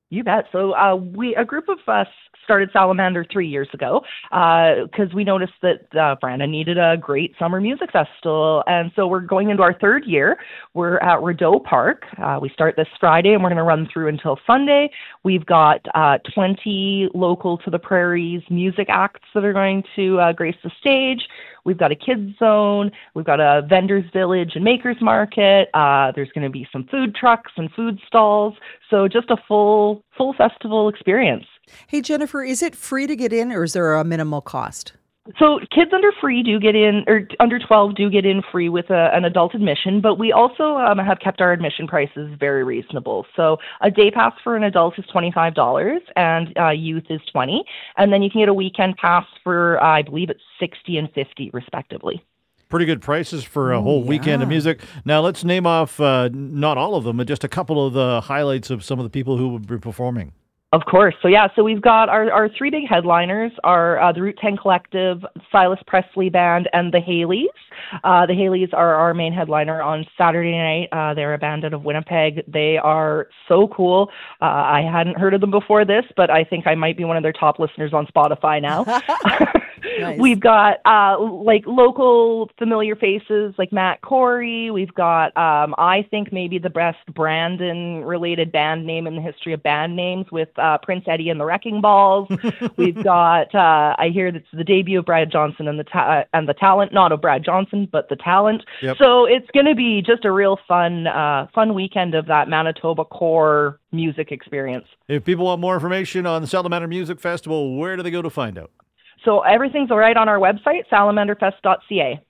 You bet. So a group of us started Salamander 3 years ago because we noticed that Brandon needed a great summer music festival. And so we're going into our third year. We're at Rideau Park. We start this Friday and we're going to run through until Sunday. We've got 20 local to the prairies music acts that are going to grace the stage. We've got a kids zone. We've got a vendors village and makers market. There's going to be some food trucks and food stalls. So just a full festival experience. Hey, Jennifer, is it free to get in or is there a minimal cost? So kids under free do get in, or under 12 do get in free with an adult admission, but we also have kept our admission prices very reasonable. So a day pass for an adult is $25 and youth is $20. And then you can get a weekend pass for, I believe it's $60 and $50 respectively. Pretty good prices for a whole weekend of music. Now let's name off, not all of them, but just a couple of the highlights of some of the people who will be performing. Of course. So we've got our three big headliners are the Route 10 Collective, Silas Presley Band, and the Haleys. The Haleys are our main headliner on Saturday night. They're a band out of Winnipeg. They are so cool. I hadn't heard of them before this, but I think I might be one of their top listeners on Spotify now. Nice. We've got like local familiar faces like Matt Corey. We've got I think maybe the best Brandon related band name in the history of band names with Prince Eddie and the Wrecking Balls. We've got I hear that's the debut of Brad Johnson and the talent, not of Brad Johnson, but the talent. Yep. So it's going to be just a real fun weekend of that Manitoba core music experience. If people want more information on the Salamander Music Festival, where do they go to find out? So everything's all right on our website, salamanderfest.ca.